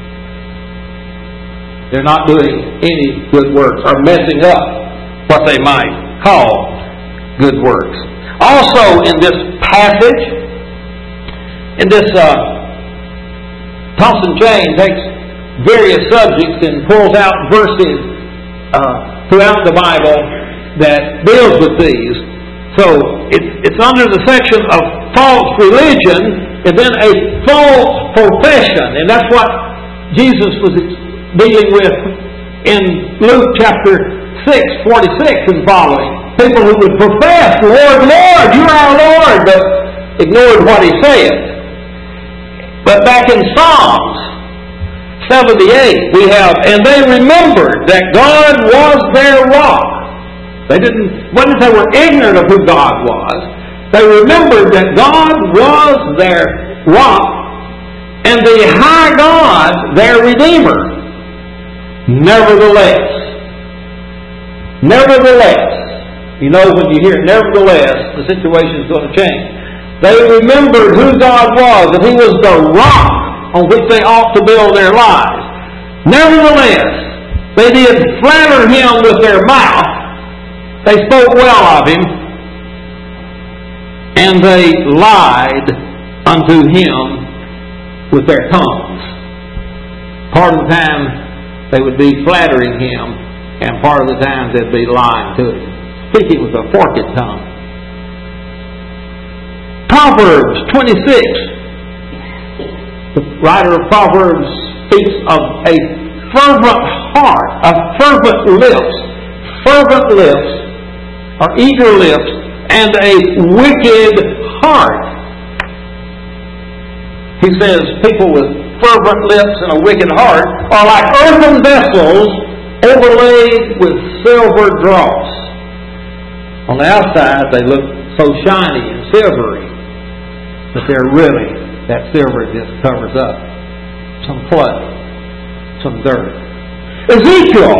E: They're not doing any good works, or messing up what they might call good works. Also in this passage, in this uh, Thompson Chain takes various subjects and pulls out verses uh, throughout the Bible that deals with these. So it, it's under the section of false religion and then a false profession. And that's what Jesus was dealing with in Luke chapter six, forty-six and following. People who would profess, Lord, Lord, you're our Lord, but ignored what He said. But back in Psalms seventy-eight we have, and they remembered that God was their rock They didn't, wasn't that they were ignorant of who God was. They remembered that God was their rock and the high God their Redeemer. Nevertheless, nevertheless, you know when you hear nevertheless, the situation is going to change. They remembered who God was, that He was the rock on which they ought to build their lives. Nevertheless, they did flatter Him with their mouth. They spoke well of Him. And they lied unto Him with their tongues. Part of the time they would be flattering Him, and part of the time they'd be lying to Him, speaking with a forked tongue. Proverbs twenty-six. The writer of Proverbs speaks of a fervent heart, a fervent lips, fervent lips, or eager lips, and a wicked heart. He says people with fervent lips and a wicked heart are like earthen vessels overlaid with silver dross. On the outside they look so shiny and silvery, but they're really, that silver just covers up some clay, some dirt. Ezekiel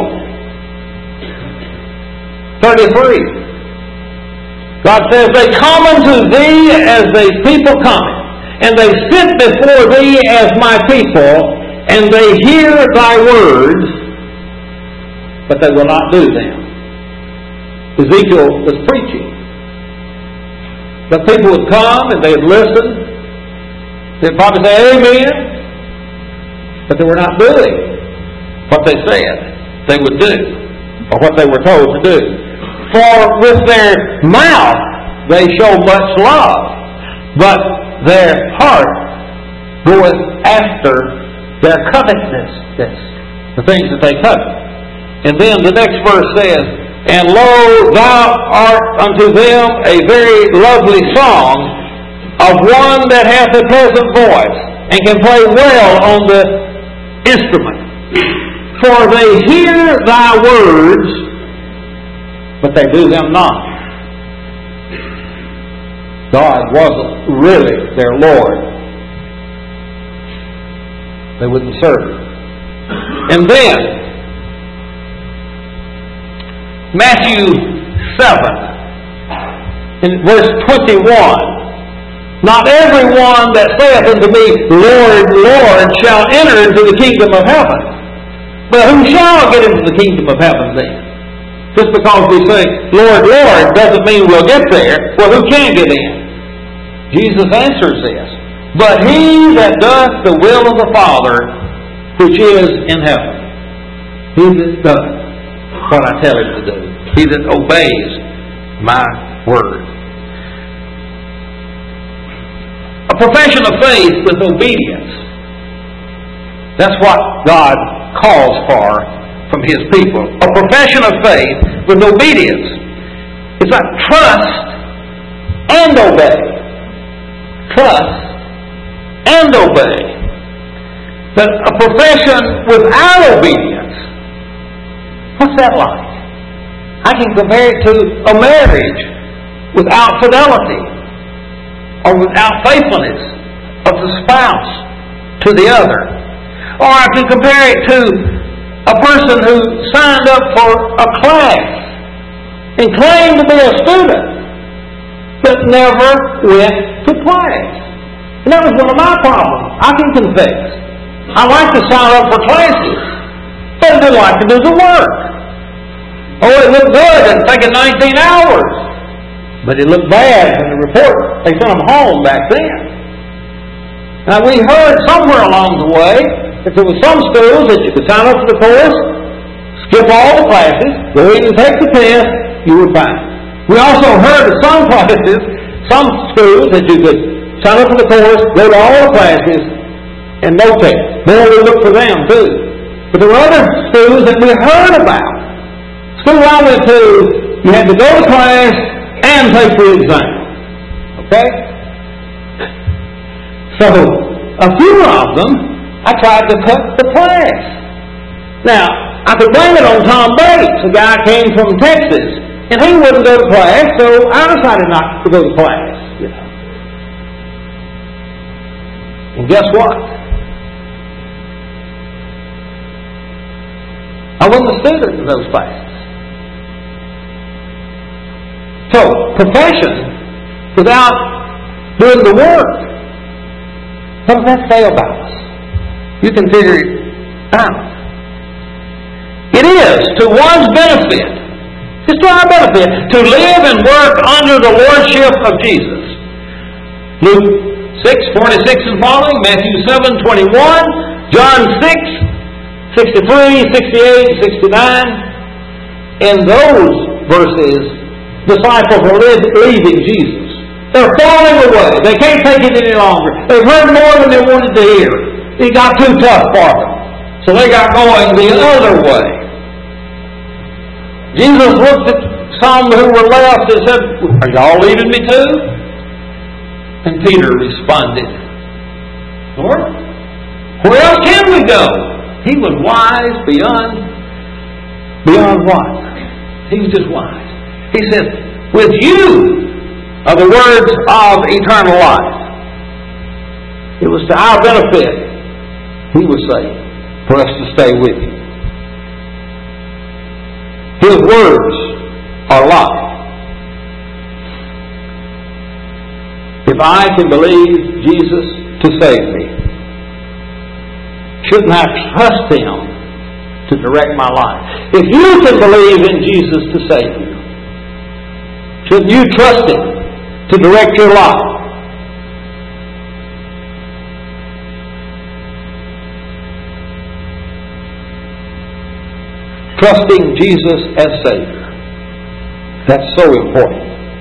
E: thirty-three. God says, they come unto thee as the people cometh, and they sit before thee as my people, and they hear thy words, but they will not do them. Ezekiel was preaching. The people would come and they'd listen. They'd probably say amen, but they were not doing what they said they would do, or what they were told to do. For with their mouth they show much love, but their heart goeth after their covetousness, the things that they covet. And then the next verse says, and lo, thou art unto them a very lovely song of one that hath a pleasant voice, and can play well on the instrument. For they hear thy words, but they do them not. God wasn't really their Lord. They wouldn't serve Him. And then, Matthew seven, in verse twenty-one, not everyone that saith unto me, Lord, Lord, shall enter into the kingdom of heaven. But who shall get into the kingdom of heaven then? Just because we say, Lord, Lord, doesn't mean we'll get there. Well, who can get in? Jesus answers this. But he that doth the will of the Father, which is in heaven. He that doth what I tell him to do. He that obeys my word. A profession of faith with obedience. That's what God calls for from His people. A profession of faith with obedience. It's like trust and obey. Trust and obey. But a profession without obedience, what's that like? I can compare it to a marriage without fidelity or without faithfulness of the spouse to the other. Or I can compare it to a person who signed up for a class and claimed to be a student but never went to class. And that was one of my problems. I can confess. I like to sign up for classes, but I didn't like to do the work. Oh, it looked good. It's taking nineteen hours. But it looked bad in the report. They sent them home back then. Now, we heard somewhere along the way that there were some schools that you could sign up for the course, skip all the classes, go in and take the test, you were fine. We also heard of some classes, some schools that you could sign up for the course, go to all the classes, and no test. Boy, we looked for them too. But there were other schools that we heard about. School I went to, you had to go to class and take the exam. Okay? So, a few of them, I tried to cut the class. Now, I could blame it on Tom Bates. A guy came from Texas And he wouldn't go to class, so I decided not to go to class. You know. And guess what? I wasn't a student in those classes. So, profession without doing the work, what does that say about us? You can figure it out. It is to one's benefit, it's to our benefit, to live and work under the lordship of Jesus. Luke six, forty-six and following, Matthew seven, twenty-one, John six, sixty-three, sixty-eight, sixty-nine. In those verses, disciples are leaving Jesus. They're falling away. They can't take it any longer. They've heard more than they wanted to hear. It got too tough for them. So they got going the other way. Jesus looked at some who were left and said, "Are y'all leaving me too?" And Peter responded, "Lord, where else can we go?" He was wise beyond, beyond what? He was just wise. He said, "With you are the words of eternal life." It was to our benefit, he was saying, for us to stay with him. His words are life. If I can believe Jesus to save me, shouldn't I trust him to direct my life? If you can believe in Jesus to save you, shouldn't you trust him to direct your life? Trusting Jesus as Savior. That's so important.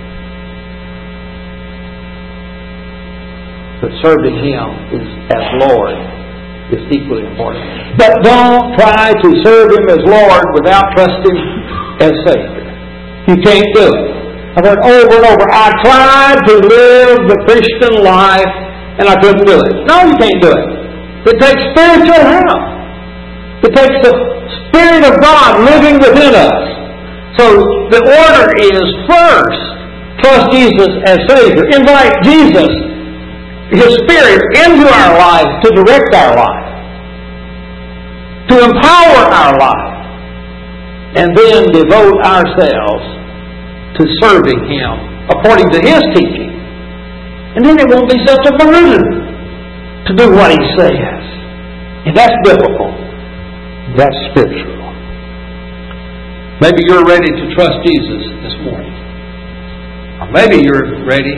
E: But serving him is, as Lord is equally important. But don't try to serve him as Lord without trusting as Savior. You can't do it. I've heard over and over, I tried to live the Christian life and I couldn't do it. No, you can't do it. It takes spiritual help. It takes the Spirit of God living within us. So the order is first, trust Jesus as Savior. Invite Jesus, His Spirit, into our life to direct our life, to empower our life, and then devote ourselves to serving Him according to His teaching. And then it won't be such a burden to do what He says. And that's biblical. That's spiritual. Maybe you're ready to trust Jesus this morning. Or maybe you're ready,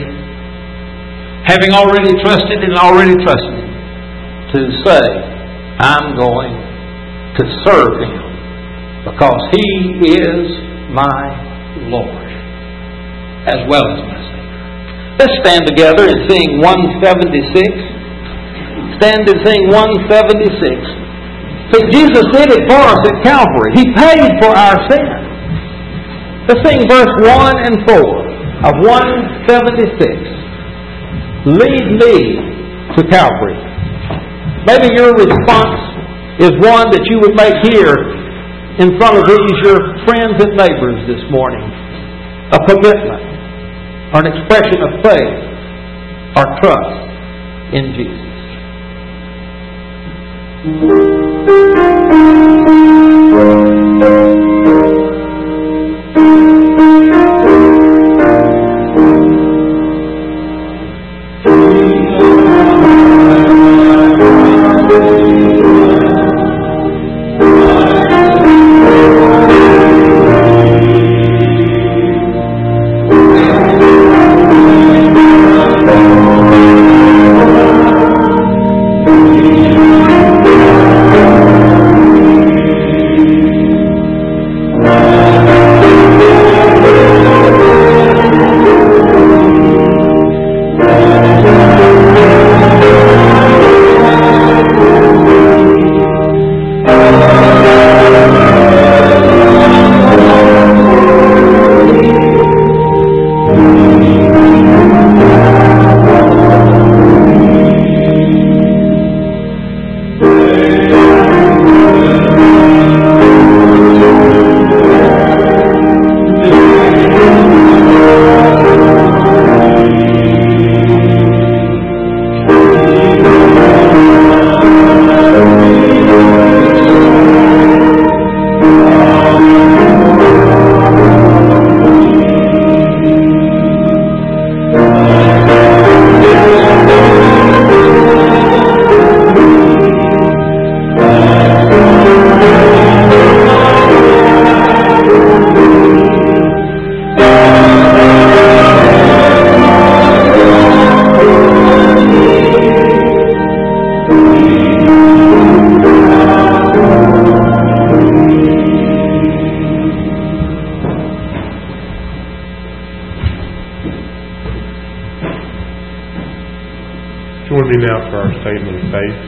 E: having already trusted and already trusted, to say, I'm going to serve Him because He is my Lord as well as my Savior. Let's stand together and sing one seventy-six. Stand and sing one seventy-six. See, Jesus did it for us at Calvary. He paid for our sin. Let's sing verse one and four of one seventy-six. Lead me to Calvary. Maybe your response is one that you would make here in front of these your friends and neighbors this morning. A commitment or an expression of faith or trust in Jesus.
I: Thank you.
C: Join me now for our statement of faith.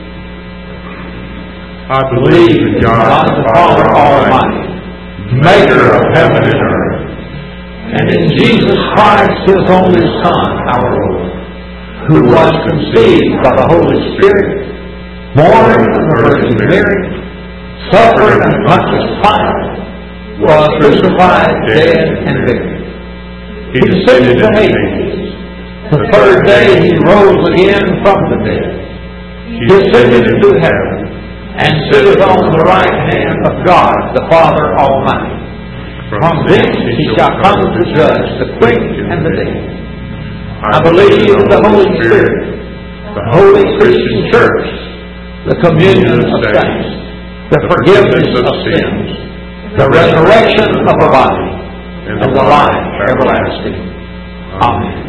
C: I believe in God the Father Almighty, maker of heaven and earth,
E: and in Jesus Christ, His only Son, our Lord, who was conceived by the Holy Spirit, born of the Virgin Mary, suffered under Pontius Pilate, was crucified, dead, and buried. He descended into Hades. The third day He rose again from the dead. He ascended into heaven, and sitteth on the right hand of God, the Father Almighty. From thence He shall come to judge the quick and the dead. I believe in the Holy Spirit, the holy Christian Church, the communion of saints, the forgiveness of sins, the resurrection of the body, and the life everlasting. Amen.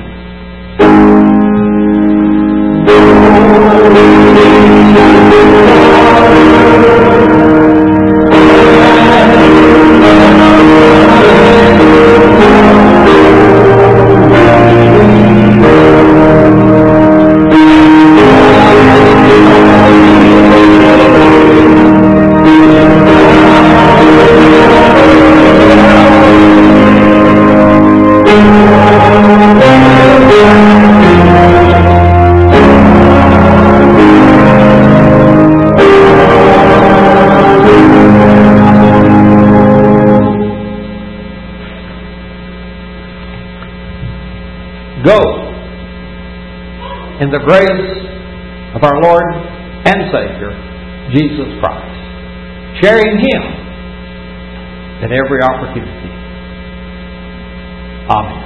E: Go in the grace of our Lord and Savior, Jesus Christ, sharing Him at every opportunity. Amen.